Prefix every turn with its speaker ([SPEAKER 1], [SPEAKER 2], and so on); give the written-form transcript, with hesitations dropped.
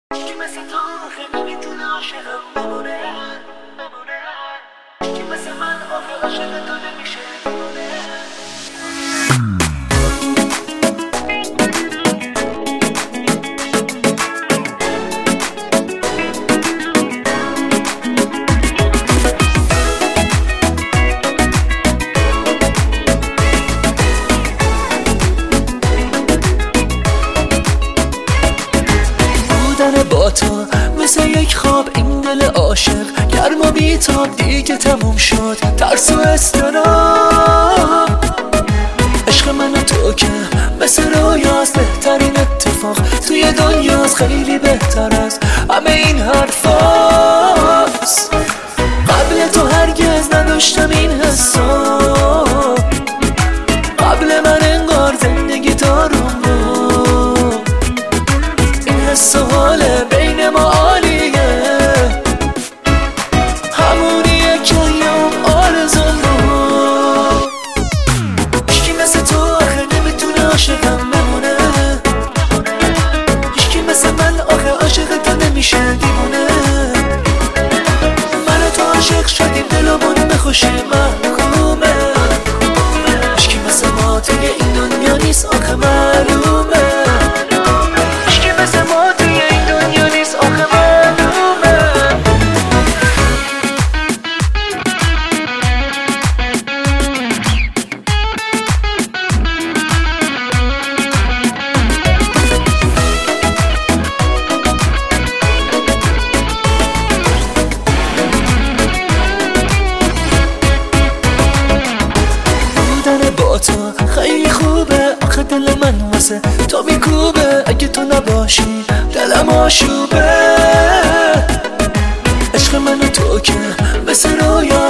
[SPEAKER 1] کی مثل تو آخه نمیتونه عاشقم بمونه کی مثل من آخه عاشق تو نمیشه دیوونه
[SPEAKER 2] با تو مثل یک خواب این دل عاشق گرم و بیتاب دیگه تموم شد ترس و اضطراب عشق من و تو که مثل رویاست بهترین اتفاق توی دنیاست خیلی بهتر از همه این حرفاست قبل تو هرگز نداشتم این حسا قبل من انگار زندگی دارم بود این حس و حال بین ما عالیه همونیه که یوم آرزون بود هیچکی مثل تو آخه نمیتونه عاشقم بمونه هیچکی مثل من آخه عاشق تو نمیشه دیوونه من و تو عاشق شدیم دلمون به خوشی محکومه هیچکی مثل ما توی این دنیا نیست آخه معلومه هیچکی مثل ما توی این دنیا نیست آخه معلومه با تو خیلی خوبه آخه دل من واسه تو میکوبه اگه تو نباشی دلم آشوبه عشق من و تو که مثل رویا